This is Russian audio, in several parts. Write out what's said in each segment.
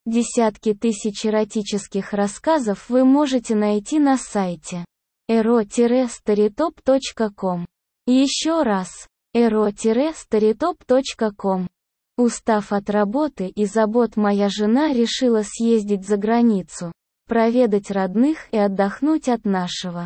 Десятки тысяч эротических рассказов вы можете найти на сайте ero-storytop.com. Еще раз, ero-storytop.com. Устав от работы и забот, моя жена решила съездить за границу, проведать родных и отдохнуть от нашего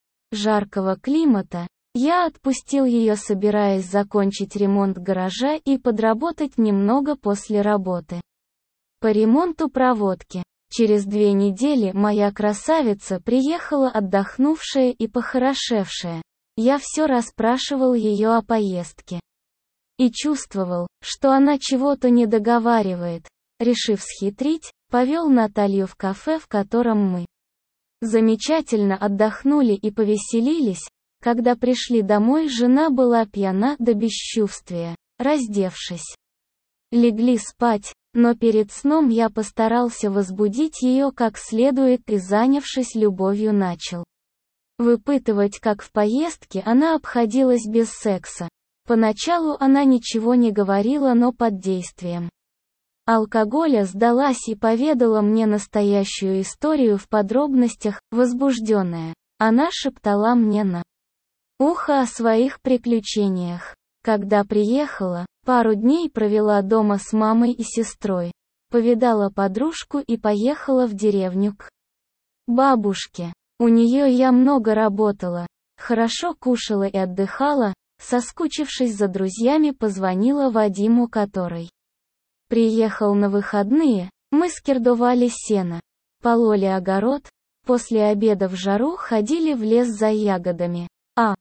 жаркого климата. Я отпустил ее, собираясь закончить ремонт гаража и подработать немного после работы по ремонту проводки. Через 2 недели моя красавица приехала, отдохнувшая и похорошевшая. Я все расспрашивал ее о поездке и чувствовал, что она чего-то не договаривает. Решив схитрить, повел Наталью в кафе, в котором мы замечательно отдохнули и повеселились. Когда пришли домой, жена была пьяна до бесчувствия. Раздевшись, легли спать, но перед сном я постарался возбудить ее как следует и, занявшись любовью, начал выпытывать, как в поездке она обходилась без секса. Поначалу она ничего не говорила, но под действием алкоголя сдалась и поведала мне настоящую историю в подробностях. Возбужденная, она шептала мне на ухо о своих приключениях. Когда приехала, пару дней провела дома с мамой и сестрой, повидала подружку и поехала в деревню к бабушке. У нее я много работала, хорошо кушала и отдыхала. Соскучившись за друзьями, позвонила Вадиму, который приехал на выходные. Мы скирдовали сено, пололи огород, после обеда в жару ходили в лес за ягодами, а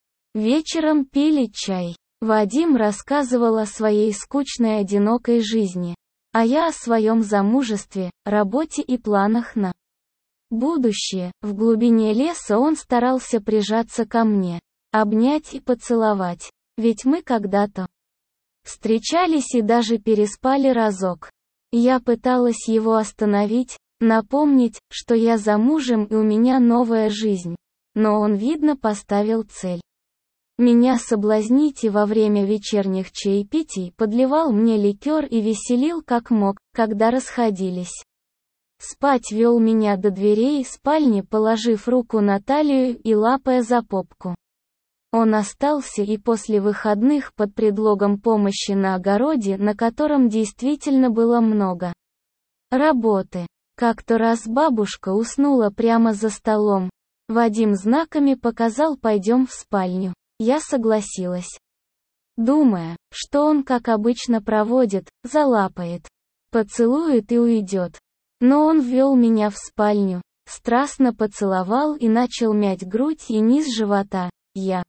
вечером пили чай. Вадим рассказывал о своей скучной одинокой жизни, а я о своем замужестве, работе и планах на будущее. В глубине леса он старался прижаться ко мне, обнять и поцеловать, ведь мы когда-то встречались и даже переспали разок. Я пыталась его остановить, напомнить, что я замужем и у меня новая жизнь, но он, видно, поставил цель меня соблазнить и во время вечерних чаепитий подливал мне ликер и веселил как мог. Когда расходились, спать вел меня до дверей спальни, положив руку на талию и лапая за попку. Он остался и после выходных под предлогом помощи на огороде, на котором действительно было много работы. Как-то раз бабушка уснула прямо за столом. Вадим знаками показал: «Пойдем в спальню». Я согласилась, думая, что он, как обычно, проводит, залапает, поцелует и уйдет. Но он ввел меня в спальню, страстно поцеловал и начал мять грудь и низ живота. Я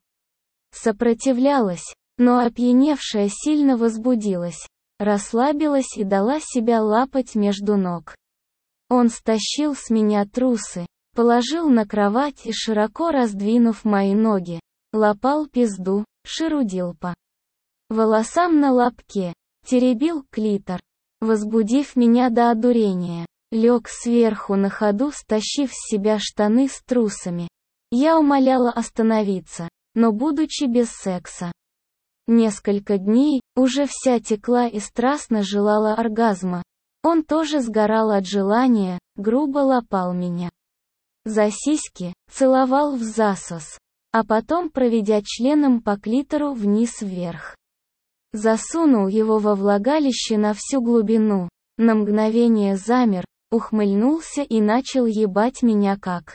сопротивлялась, но опьяневшая сильно возбудилась, расслабилась и дала себя лапать между ног. Он стащил с меня трусы, положил на кровать и, широко раздвинув мои ноги, лапал пизду, шерудил по волосам на лобке, теребил клитор. Возбудив меня до одурения, лег сверху на ходу, стащив с себя штаны с трусами. Я умоляла остановиться, но будучи без секса. Несколько дней, уже вся текла и страстно желала оргазма. Он тоже сгорал от желания, грубо лапал меня за сиськи, целовал в засос, а потом, проведя членом по клитору вниз-вверх, засунул его во влагалище на всю глубину. На мгновение замер, ухмыльнулся и начал ебать меня как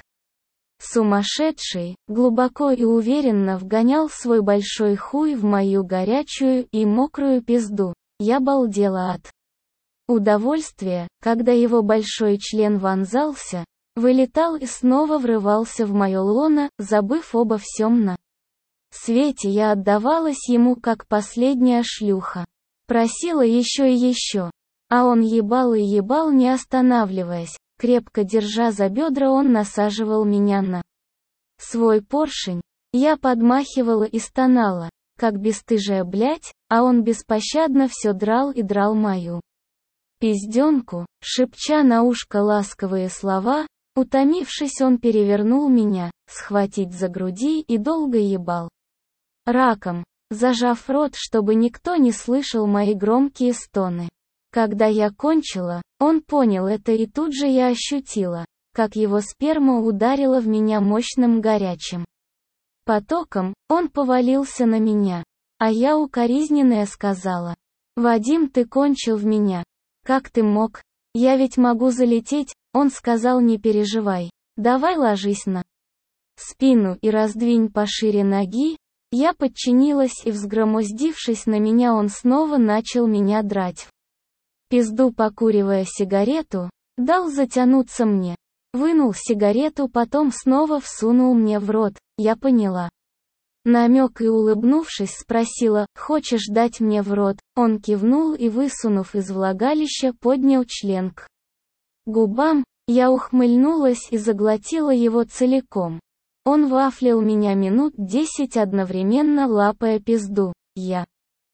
сумасшедший, глубоко и уверенно вгонял свой большой хуй в мою горячую и мокрую пизду. Я балдела от удовольствия, когда его большой член вонзался, вылетал и снова врывался в мое лоно. Забыв обо всем на свете, я отдавалась ему как последняя шлюха. Просила еще и еще. А он ебал и ебал, не останавливаясь. Крепко держа за бедра, он насаживал меня на свой поршень. Я подмахивала и стонала, как бесстыжая блядь, а он беспощадно все драл и драл мою пизденку, шепча на ушко ласковые слова. Утомившись, он перевернул меня, схватить за груди и долго ебал раком, зажав рот, чтобы никто не слышал мои громкие стоны. Когда я кончила, он понял это, и тут же я ощутила, как его сперма ударила в меня мощным горячим потоком. Он повалился на меня, а я укоризненная сказала: «Вадим, ты кончил в меня. Как ты мог? Я ведь могу залететь». Он сказал: «Не переживай. Давай ложись на спину и раздвинь пошире ноги». Я подчинилась, и, взгромоздившись на меня, он снова начал меня драть в пизду, покуривая сигарету, дал затянуться мне. Вынул сигарету, потом снова всунул мне в рот. Я поняла намек и, улыбнувшись, спросила: «Хочешь дать мне в рот?» Он кивнул и, высунув из влагалища, поднял член к губам. Я ухмыльнулась и заглотила его целиком. Он вафлил меня минут 10, одновременно лапая пизду. Я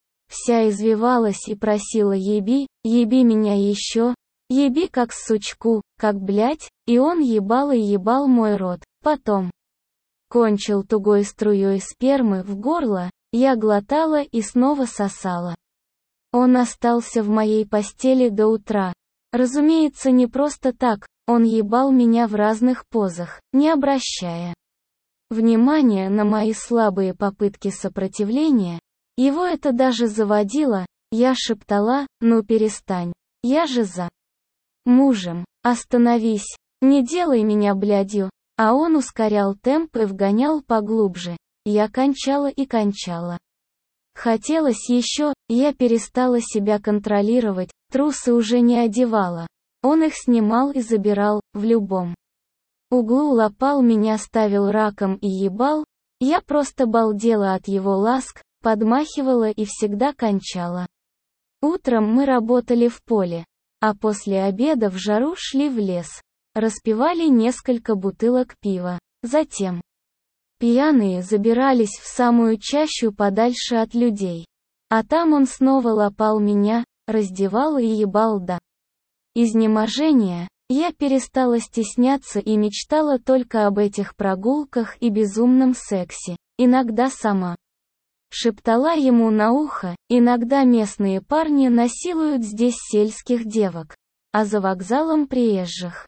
вся извивалась и просила: «Еби, еби меня еще, еби как сучку, как блять». И он ебал и ебал мой рот. Потом кончил тугой струей спермы в горло, я глотала и снова сосала. Он остался в моей постели до утра. Разумеется, не просто так, он ебал меня в разных позах, не обращая внимания на мои слабые попытки сопротивления. Его это даже заводило. Я шептала: «Ну перестань, я же за мужем, остановись, не делай меня блядью». А он ускорял темп и вгонял поглубже. Я кончала и кончала. Хотелось еще, я перестала себя контролировать, трусы уже не одевала. Он их снимал и забирал, в любом углу лапал меня, ставил раком и ебал. Я просто балдела от его ласк, подмахивала и всегда кончала. Утром мы работали в поле, а после обеда в жару шли в лес. Распивали несколько бутылок пива. Затем пьяные забирались в самую чащу подальше от людей. А там он снова лапал меня, раздевал и ебал до изнеможения. Я перестала стесняться и мечтала только об этих прогулках и безумном сексе. Иногда сама шептала ему на ухо: «Иногда местные парни насилуют здесь сельских девок, а за вокзалом приезжих».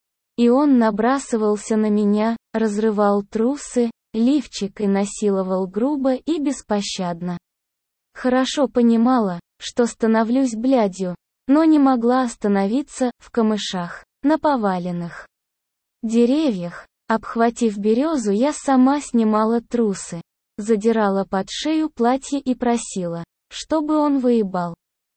И он набрасывался на меня, разрывал трусы, лифчик и насиловал грубо и беспощадно. Хорошо понимала, что становлюсь блядью, но не могла остановиться. В камышах, на поваленных деревьях, обхватив березу, я сама снимала трусы, задирала под шею платье и просила, чтобы он выебал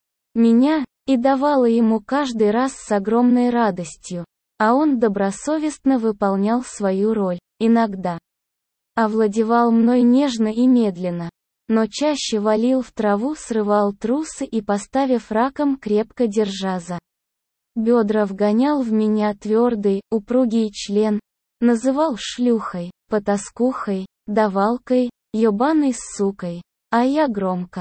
меня, и давала ему каждый раз с огромной радостью. А он добросовестно выполнял свою роль. Иногда овладевал мной нежно и медленно, но чаще валил в траву, срывал трусы и, поставив раком, крепко держа за бедра, вгонял в меня твердый, упругий член, называл шлюхой, потаскухой, давалкой, ебаной сукой, а я громко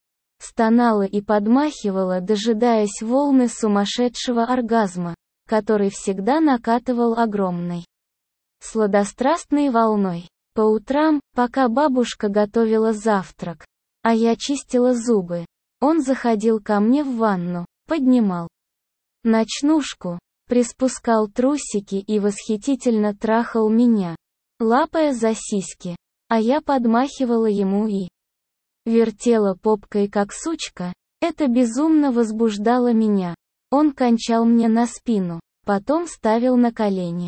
стонала и подмахивала, дожидаясь волны сумасшедшего оргазма, который всегда накатывал огромной сладострастной волной. По утрам, пока бабушка готовила завтрак, а я чистила зубы, он заходил ко мне в ванну, поднимал ночнушку, приспускал трусики и восхитительно трахал меня, лапая за сиськи, а я подмахивала ему и вертела попкой как сучка. Это безумно возбуждало меня. Он кончал мне на спину, потом ставил на колени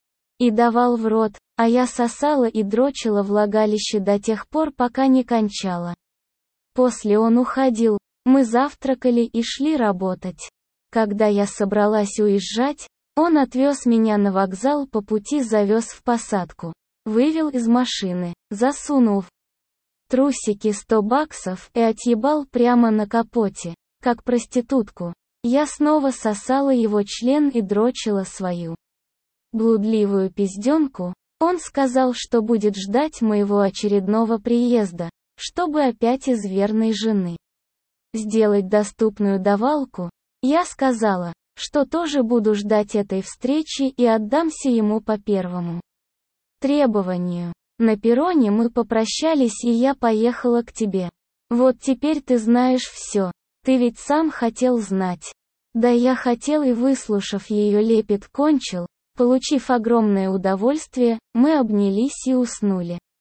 и давал в рот, а я сосала и дрочила влагалище до тех пор, пока не кончала. После он уходил, мы завтракали и шли работать. Когда я собралась уезжать, он отвез меня на вокзал, по пути завез в посадку, вывел из машины, засунул в трусики 100 баксов и отъебал прямо на капоте, как проститутку. Я снова сосала его член и дрочила свою блудливую пизденку. Он сказал, что будет ждать моего очередного приезда, чтобы опять из верной жены сделать доступную давалку. Я сказала, что тоже буду ждать этой встречи и отдамся ему по первому требованию. На перроне мы попрощались, и я поехала к тебе. Вот теперь ты знаешь все. Ты ведь сам хотел знать. Да я хотел, и выслушав ее лепет кончил. Получив огромное удовольствие, мы обнялись и уснули.